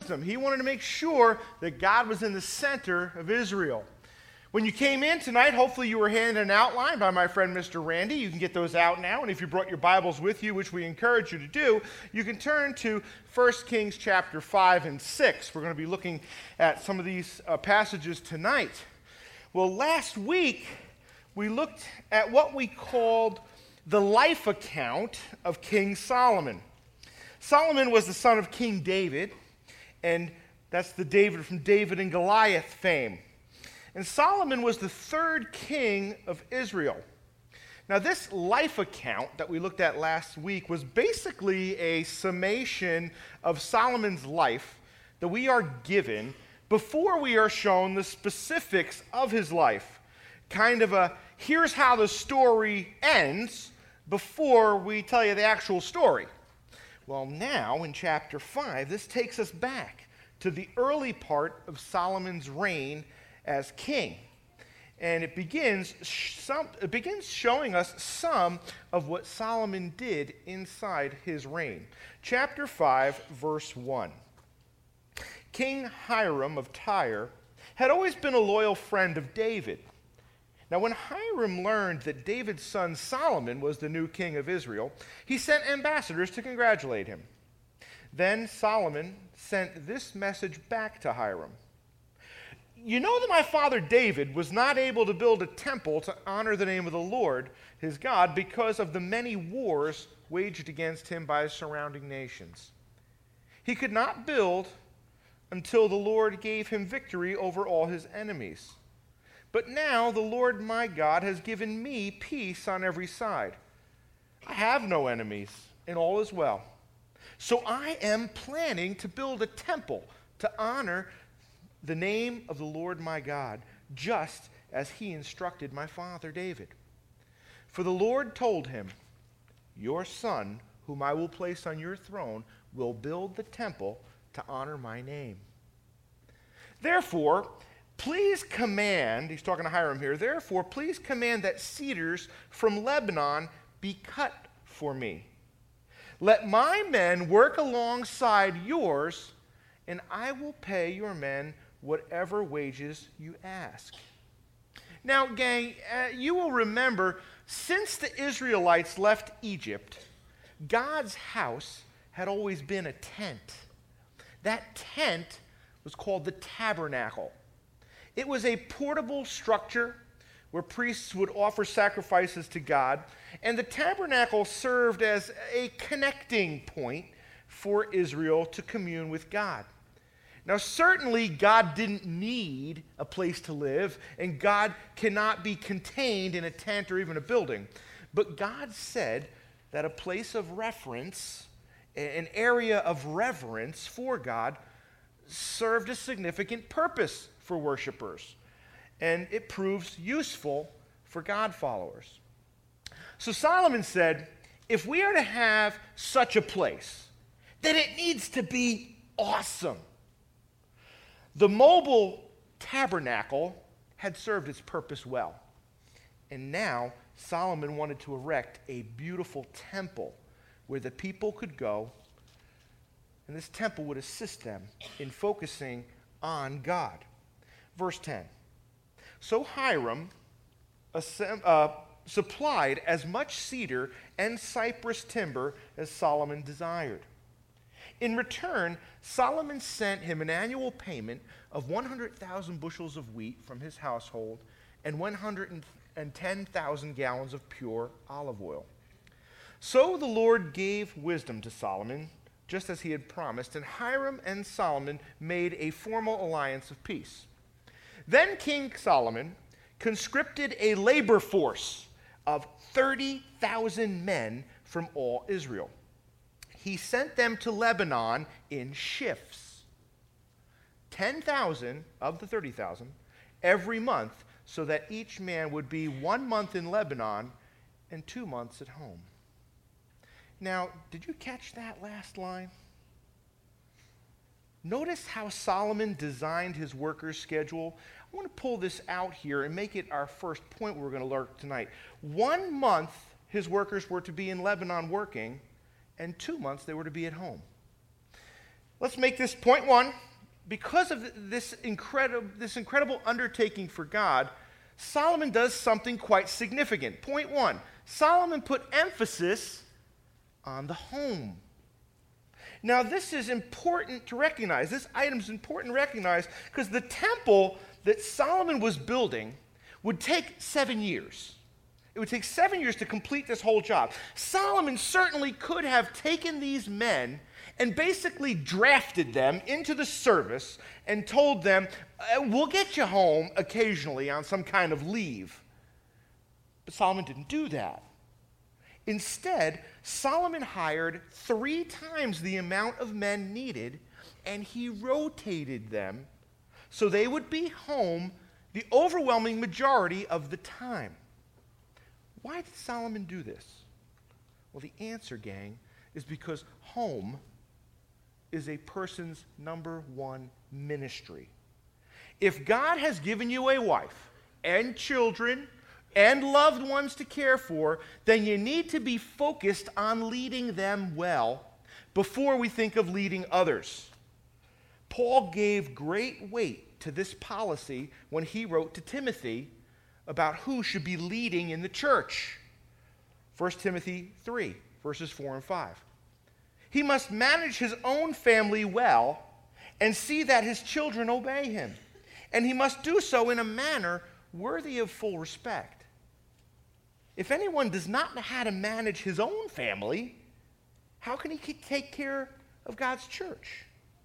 wisdom. He wanted to make sure that God was in the center of Israel. When you came in tonight, hopefully you were handed an outline by my friend Mr. Randy. You can get those out now, and if you brought your Bibles with you, which we encourage you to do, you can turn to 1 Kings chapter 5 and 6. We're going to be looking at some of these passages tonight. Well, last week we looked at what we called the life account of King Solomon. Solomon was the son of King David, and that's the David from David and Goliath fame. And Solomon was the third king of Israel. Now, this life account that we looked at last week was basically a summation of Solomon's life that we are given before we are shown the specifics of his life. Kind of a, here's how the story ends before we tell you the actual story. Well, now in chapter 5, this takes us back to the early part of Solomon's reign as king. And it begins showing us some of what Solomon did inside his reign. Chapter 5, verse 1. King Hiram of Tyre had always been a loyal friend of David. Now, when Hiram learned that David's son Solomon was the new king of Israel, he sent ambassadors to congratulate him. Then Solomon sent this message back to Hiram. You know that my father David was not able to build a temple to honor the name of the Lord, his God, because of the many wars waged against him by the surrounding nations. He could not build until the Lord gave him victory over all his enemies. But now the Lord my God has given me peace on every side. I have no enemies, and all is well. So I am planning to build a temple to honor the name of the Lord my God, just as he instructed my father David. For the Lord told him, your son, whom I will place on your throne, will build the temple to honor my name. Therefore, please command, he's talking to Hiram here, therefore, please command that cedars from Lebanon be cut for me. Let my men work alongside yours, and I will pay your men whatever wages you ask. Now, gang, you will remember, since the Israelites left Egypt, God's house had always been a tent. That tent was called the tabernacle. It was a portable structure where priests would offer sacrifices to God, and the tabernacle served as a connecting point for Israel to commune with God. Now, certainly, God didn't need a place to live, and God cannot be contained in a tent or even a building. But God said that a place of reference, an area of reverence for God, served a significant purpose for worshipers, and it proves useful for God followers. So Solomon said, if we are to have such a place, then it needs to be awesome. The mobile tabernacle had served its purpose well. And now Solomon wanted to erect a beautiful temple where the people could go, and this temple would assist them in focusing on God. Verse 10. So Hiram supplied as much cedar and cypress timber as Solomon desired. In return, Solomon sent him an annual payment of 100,000 bushels of wheat from his household and 110,000 gallons of pure olive oil. So the Lord gave wisdom to Solomon, just as he had promised, and Hiram and Solomon made a formal alliance of peace. Then King Solomon conscripted a labor force of 30,000 men from all Israel. He sent them to Lebanon in shifts, 10,000 of the 30,000 every month, so that each man would be 1 month in Lebanon and 2 months at home. Now, did you catch that last line? Notice how Solomon designed his workers' schedule. I want to pull this out here and make it our first point we're going to learn tonight. 1 month his workers were to be in Lebanon working, and 2 months they were to be at home. Let's make this point one. Because of this incredible undertaking for God, Solomon does something quite significant. Point one, Solomon put emphasis on the home. Now, this is important to recognize. This item is important to recognize because the temple that Solomon was building would take 7 years. It would take 7 years to complete this whole job. Solomon certainly could have taken these men and basically drafted them into the service and told them, we'll get you home occasionally on some kind of leave. But Solomon didn't do that. Instead, Solomon hired 3 times the amount of men needed, and he rotated them so they would be home the overwhelming majority of the time. Why did Solomon do this? Well, the answer, gang, is because home is a person's number one ministry. If God has given you a wife and children and loved ones to care for, then you need to be focused on leading them well before we think of leading others. Paul gave great weight to this policy when he wrote to Timothy about who should be leading in the church. 1 Timothy 3, verses 4 and 5. He must manage his own family well and see that his children obey him. And he must do so in a manner worthy of full respect. If anyone does not know how to manage his own family, how can he take care of God's church?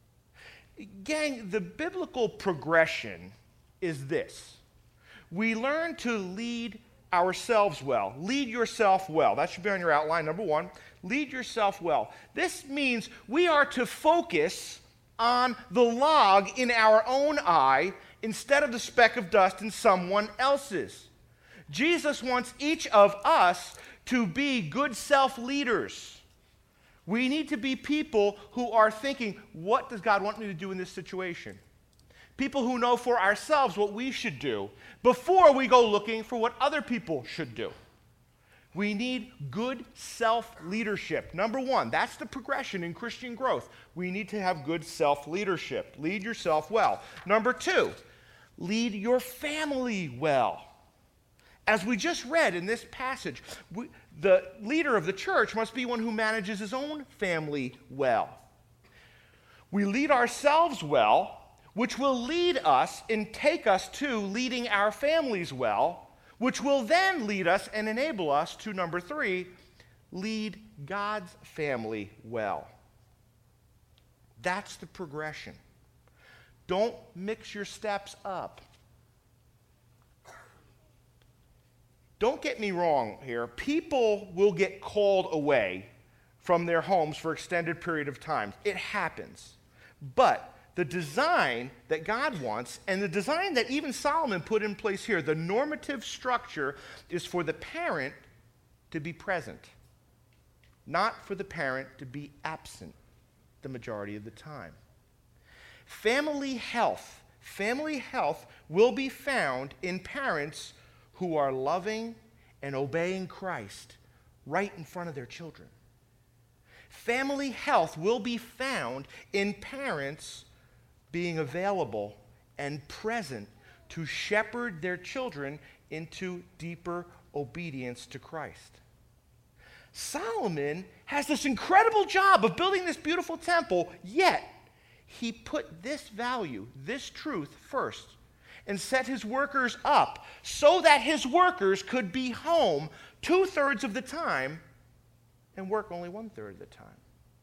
Gang, the biblical progression is this. We learn to lead ourselves well. Lead yourself well. That should be on your outline, number one. Lead yourself well. This means we are to focus on the log in our own eye instead of the speck of dust in someone else's. Jesus wants each of us to be good self-leaders. We need to be people who are thinking, what does God want me to do in this situation? People who know for ourselves what we should do before we go looking for what other people should do. We need good self-leadership. Number one, that's the progression in Christian growth. We need to have good self-leadership. Lead yourself well. Number two, lead your family well. As we just read in this passage, the leader of the church must be one who manages his own family well. We lead ourselves well, which will lead us and take us to leading our families well, which will then lead us and enable us to, number three, lead God's family well. That's the progression. Don't mix your steps up. Don't get me wrong here. People will get called away from their homes for extended period of time. It happens. But the design that God wants, and the design that even Solomon put in place here, the normative structure is for the parent to be present, not for the parent to be absent the majority of the time. Family health will be found in parents who are loving and obeying Christ right in front of their children. Family health will be found in parents being available and present to shepherd their children into deeper obedience to Christ. Solomon has this incredible job of building this beautiful temple, yet he put this value, this truth first, and set his workers up so that his workers could be home 2/3 of the time and work only 1/3 of the time.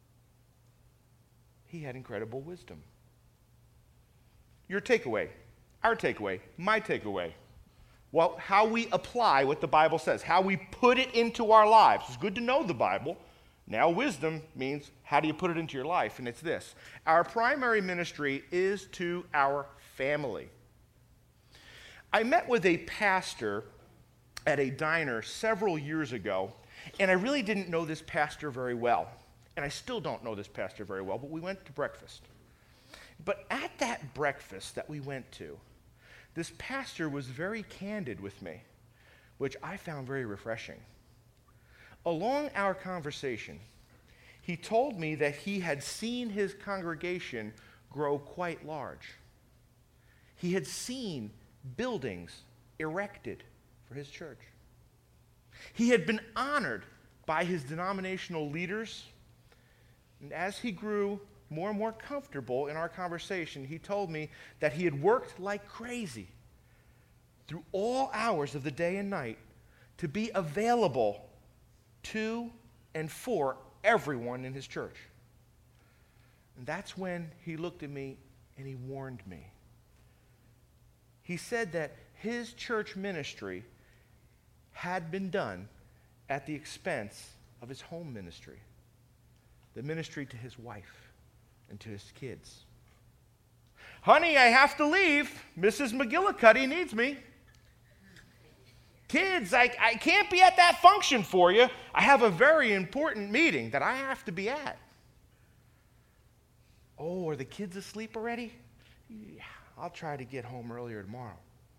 He had incredible wisdom. Your takeaway, our takeaway, my takeaway. Well, how we apply what the Bible says, how we put it into our lives. It's good to know the Bible. Now wisdom means how do you put it into your life? And it's this. Our primary ministry is to our family. I met with a pastor at a diner several years ago, and I really didn't know this pastor very well. And I still don't know this pastor very well, but we went to breakfast. But at that breakfast that we went to, this pastor was very candid with me, which I found very refreshing. Along our conversation, he told me that he had seen his congregation grow quite large. He had seen buildings erected for his church. He had been honored by his denominational leaders. And as he grew more and more comfortable in our conversation, he told me that he had worked like crazy through all hours of the day and night to be available to and for everyone in his church. And that's when he looked at me and he warned me. He said that his church ministry had been done at the expense of his home ministry, the ministry to his wife and to his kids. Honey, I have to leave. Mrs. McGillicuddy needs me. Kids, I can't be at that function for you. I have a very important meeting that I have to be at. Oh, are the kids asleep already? Yeah, I'll try to get home earlier tomorrow.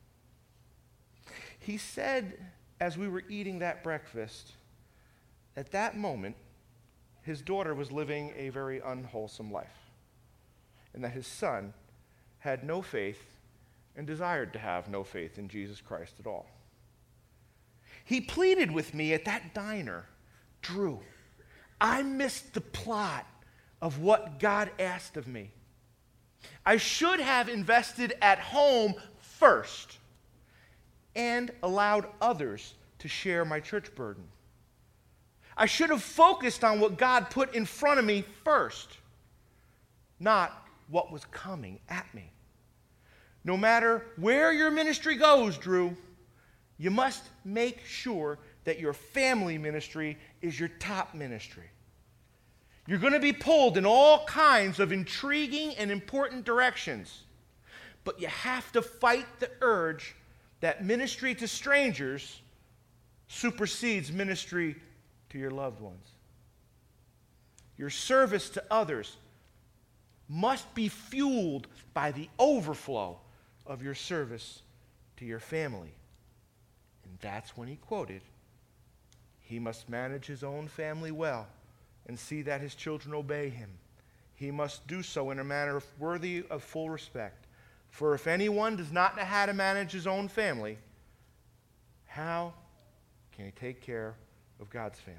He said, as we were eating that breakfast, at that moment, his daughter was living a very unwholesome life, and that his son had no faith and desired to have no faith in Jesus Christ at all. He pleaded with me at that diner, Drew, I missed the plot of what God asked of me. I should have invested at home first and allowed others to share my church burden. I should have focused on what God put in front of me first, not what was coming at me. No matter where your ministry goes, Drew, you must make sure that your family ministry is your top ministry. You're going to be pulled in all kinds of intriguing and important directions, but you have to fight the urge that ministry to strangers supersedes ministry to your loved ones. Your service to others must be fueled by the overflow of your service to your family. And that's when he quoted, he must manage his own family well and see that his children obey him. He must do so in a manner worthy of full respect. For if anyone does not know how to manage his own family, how can he take care of God's family?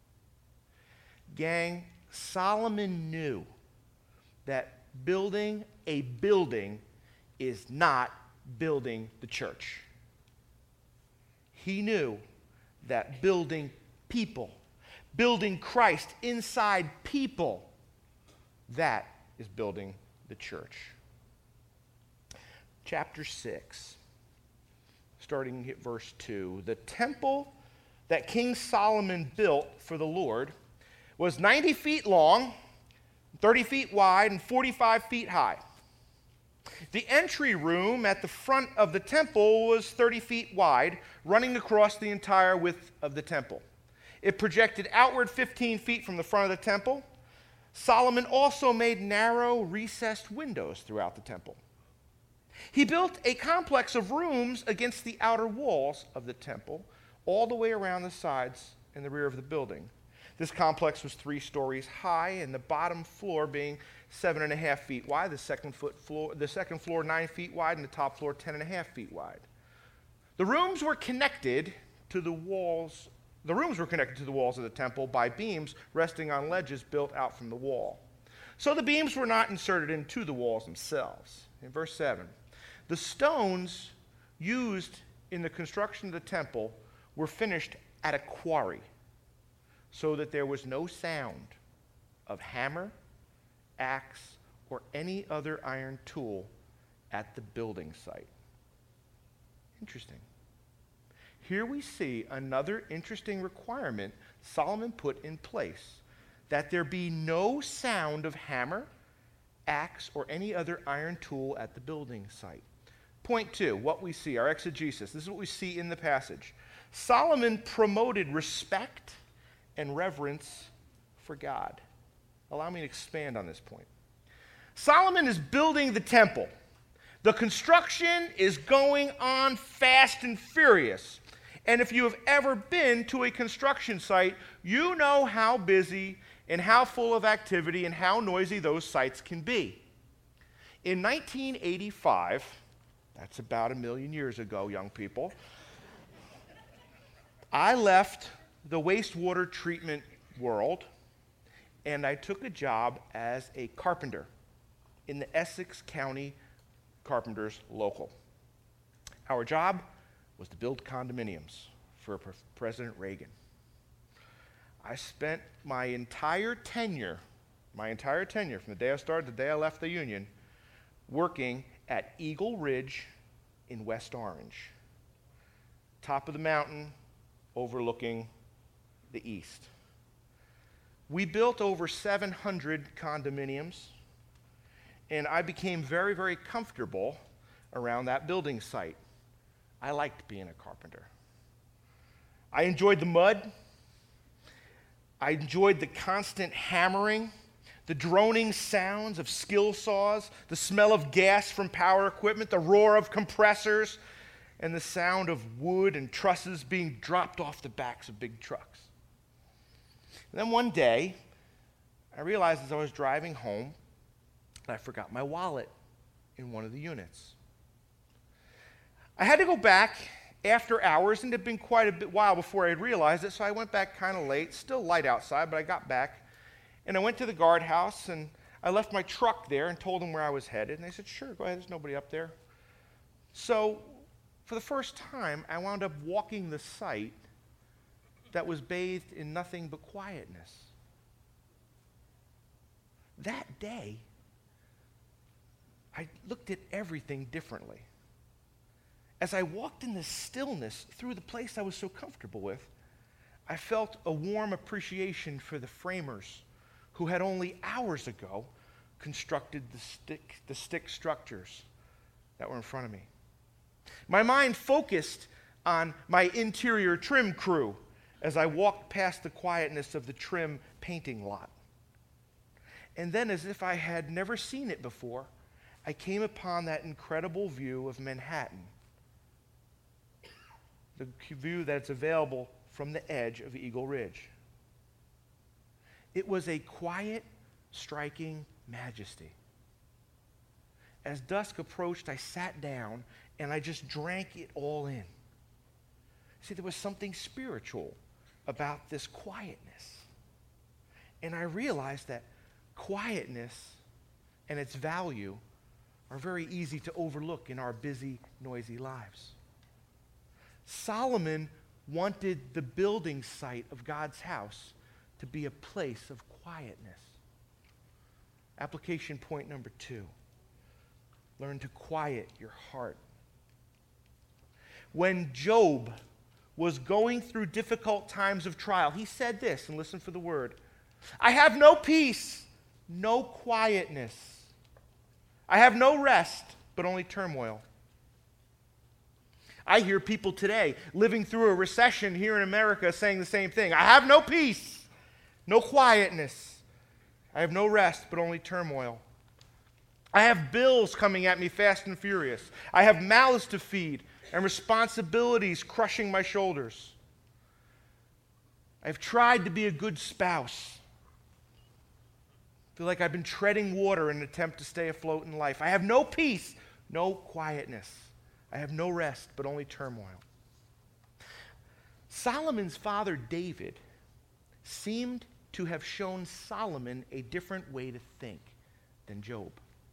Gang, Solomon knew that building a building is not building the church. He knew that building people, building Christ inside people, that is building the church. Chapter 6, starting at verse 2. The temple that King Solomon built for the Lord was 90 feet long, 30 feet wide, and 45 feet high. The entry room at the front of the temple was 30 feet wide, running across the entire width of the temple. It projected outward 15 feet from the front of the temple. Solomon also made narrow, recessed windows throughout the temple. He built a complex of rooms against the outer walls of the temple, all the way around the sides and the rear of the building. This complex was 3 stories high, and the bottom floor being 7.5 feet wide, the second floor 9 feet wide, and the top floor 10.5 feet wide. The rooms were connected to the walls. The rooms were connected to the walls of the temple by beams resting on ledges built out from the wall. So the beams were not inserted into the walls themselves. In verse 7, the stones used in the construction of the temple were finished at a quarry, so that there was no sound of hammer, axe, or any other iron tool at the building site. Interesting. Here we see another interesting requirement Solomon put in place, that there be no sound of hammer, axe, or any other iron tool at the building site. Point 2, what we see, our exegesis. This is what we see in the passage. Solomon promoted respect and reverence for God. Allow me to expand on this point. Solomon is building the temple. The construction is going on fast and furious. And if you have ever been to a construction site, you know how busy and how full of activity and how noisy those sites can be. In 1985, that's about 1,000,000 years ago, young people, I left the wastewater treatment world and I took a job as a carpenter in the Essex County Carpenters Local. Our job was to build condominiums for President Reagan. I spent my entire tenure from the day I started to the day I left the union, working at Eagle Ridge in West Orange, top of the mountain overlooking the east. We built over 700 condominiums, and I became very, very comfortable around that building site. I liked being a carpenter. I enjoyed the mud. I enjoyed the constant hammering, the droning sounds of skill saws, the smell of gas from power equipment, the roar of compressors, and the sound of wood and trusses being dropped off the backs of big trucks. And then one day, I realized as I was driving home that I forgot my wallet in one of the units. I had to go back after hours, and it had been quite a while before I had realized it, so I went back kind of late, still light outside, but I got back, and I went to the guardhouse, and I left my truck there and told them where I was headed, and they said, sure, go ahead, there's nobody up there. So, for the first time, I wound up walking the site that was bathed in nothing but quietness. That day, I looked at everything differently. As I walked in the stillness through the place I was so comfortable with, I felt a warm appreciation for the framers who had only hours ago constructed the stick structures that were in front of me. My mind focused on my interior trim crew as I walked past the quietness of the trim painting lot. And then, as if I had never seen it before, I came upon that incredible view of Manhattan, the view that's available from the edge of Eagle Ridge. It was a quiet, striking majesty. As dusk approached, I sat down and I just drank it all in. See, there was something spiritual about this quietness. And I realized that quietness and its value are very easy to overlook in our busy, noisy lives. Solomon wanted the building site of God's house to be a place of quietness. Application point number 2. Learn to quiet your heart. When Job was going through difficult times of trial, he said this, and listen for the word, I have no peace, no quietness. I have no rest, but only turmoil. I hear people today living through a recession here in America saying the same thing. I have no peace, no quietness. I have no rest, but only turmoil. I have bills coming at me fast and furious. I have mouths to feed and responsibilities crushing my shoulders. I've tried to be a good spouse. I feel like I've been treading water in an attempt to stay afloat in life. I have no peace, no quietness. I have no rest, but only turmoil. Solomon's father, David, seemed to have shown Solomon a different way to think than Job.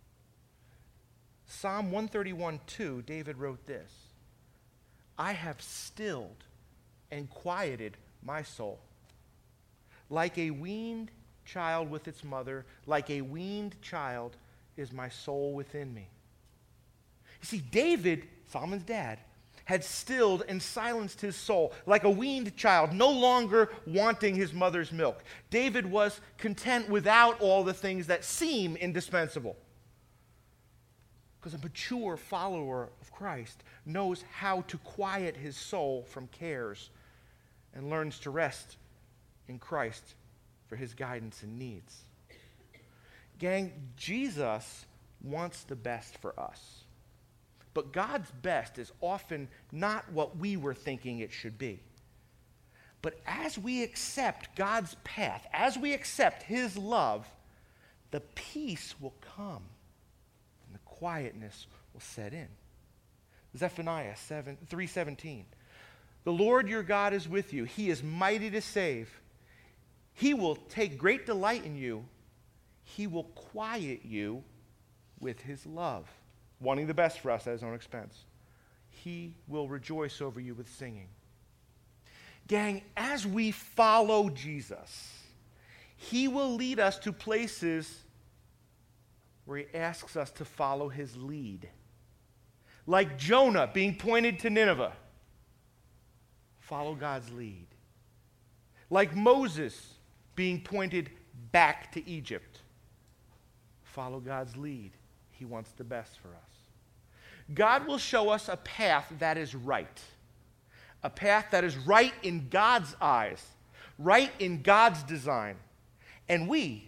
Psalm 131:2, David wrote this, I have stilled and quieted my soul. Like a weaned child with its mother, like a weaned child is my soul within me. You see, David, Solomon's dad, had stilled and silenced his soul like a weaned child, no longer wanting his mother's milk. David was content without all the things that seem indispensable. Because a mature follower of Christ knows how to quiet his soul from cares and learns to rest in Christ for his guidance and needs. Gang, Jesus wants the best for us. But God's best is often not what we were thinking it should be. But as we accept God's path, as we accept his love, the peace will come and the quietness will set in. Zephaniah 3:17. The Lord your God is with you. He is mighty to save. He will take great delight in you. He will quiet you with his love, wanting the best for us at his own expense. He will rejoice over you with singing. Gang, as we follow Jesus, he will lead us to places where he asks us to follow his lead. Like Jonah being pointed to Nineveh. Follow God's lead. Like Moses being pointed back to Egypt. Follow God's lead. He wants the best for us. God will show us a path that is right. A path that is right in God's eyes, right in God's design. And we,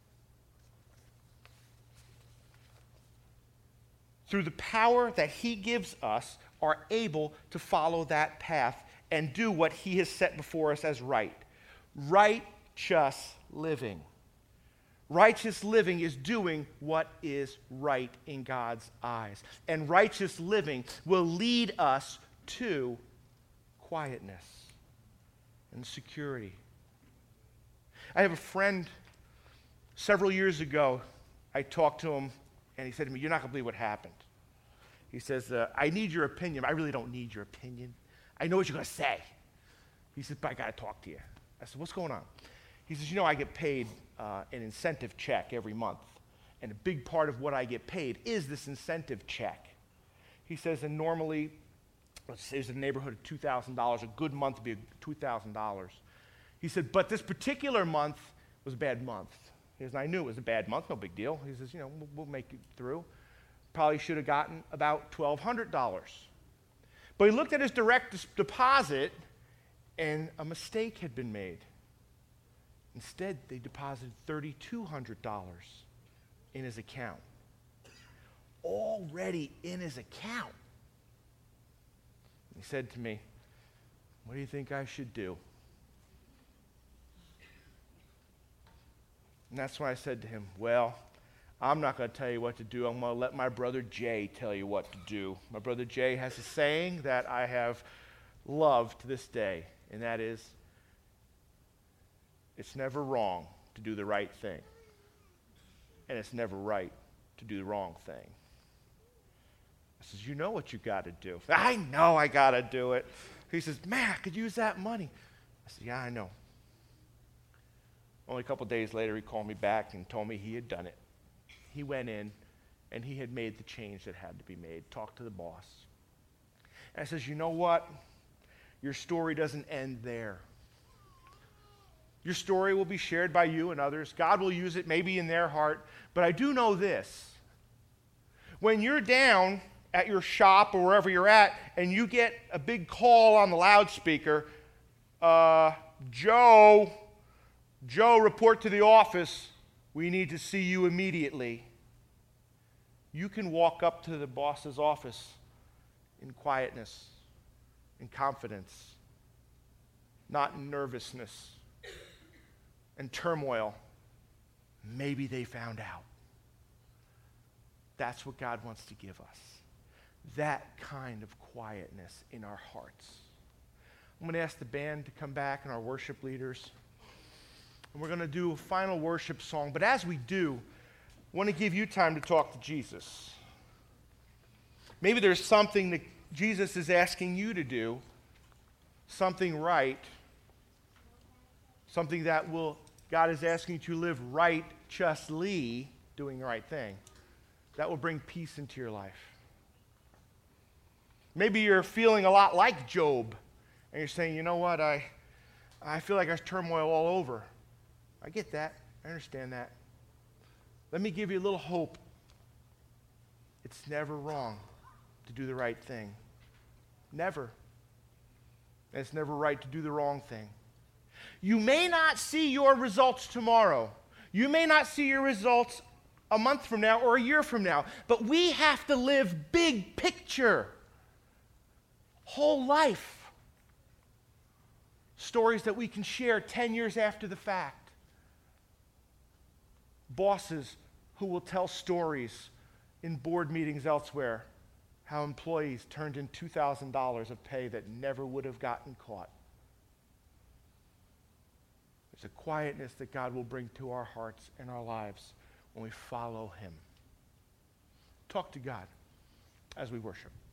through the power that he gives us, are able to follow that path and do what he has set before us as right. Righteous living. Righteous living is doing what is right in God's eyes. And righteous living will lead us to quietness and security. I have a friend, several years ago, I talked to him, and he said to me, "You're not going to believe what happened." He says, "I need your opinion." I really don't need your opinion. I know what you're going to say. He says, "But I got to talk to you." I said, "What's going on?" He says, "I get paid an incentive check every month, and a big part of what I get paid is this incentive check." He says, and normally, let's say it's in the neighborhood of $2,000. A good month would be $2,000. He said, but this particular month was a bad month. He says, I knew it was a bad month, no big deal. He says, we'll make it through. Probably should have gotten about $1,200. But he looked at his direct deposit, and a mistake had been made. Instead, they deposited $3,200 in his account. Already in his account. He said to me, "What do you think I should do?" And that's why I said to him, "Well, I'm not going to tell you what to do. I'm going to let my brother Jay tell you what to do." My brother Jay has a saying that I have loved to this day, and that is, it's never wrong to do the right thing, and it's never right to do the wrong thing. I says, "You know what you got to do." "I know I got to do it." He says, "Man, I could use that money." I said, "Yeah, I know." Only a couple days later, he called me back and told me he had done it. He went in, and he had made the change that had to be made, talked to the boss. And I says, "You know what? Your story doesn't end there. Your story will be shared by you and others. God will use it maybe in their heart. But I do know this. When you're down at your shop or wherever you're at, and you get a big call on the loudspeaker, Joe, report to the office. We need to see you immediately." You can walk up to the boss's office in quietness, in confidence, not in nervousness and turmoil. Maybe they found out. That's what God wants to give us. That kind of quietness in our hearts. I'm going to ask the band to come back and our worship leaders. And we're going to do a final worship song. But as we do, I want to give you time to talk to Jesus. Maybe there's something that Jesus is asking you to do, something right, something that God is asking you to live righteously, doing the right thing. That will bring peace into your life. Maybe you're feeling a lot like Job, and you're saying, "You know what, I feel like there's turmoil all over." I get that. I understand that. Let me give you a little hope. It's never wrong to do the right thing. Never. And it's never right to do the wrong thing. You may not see your results tomorrow. You may not see your results a month from now or a year from now. But we have to live big picture. Whole life. Stories that we can share 10 years after the fact. Bosses who will tell stories in board meetings elsewhere how employees turned in $2,000 of pay that never would have gotten caught. There's a quietness that God will bring to our hearts and our lives when we follow him. Talk to God as we worship.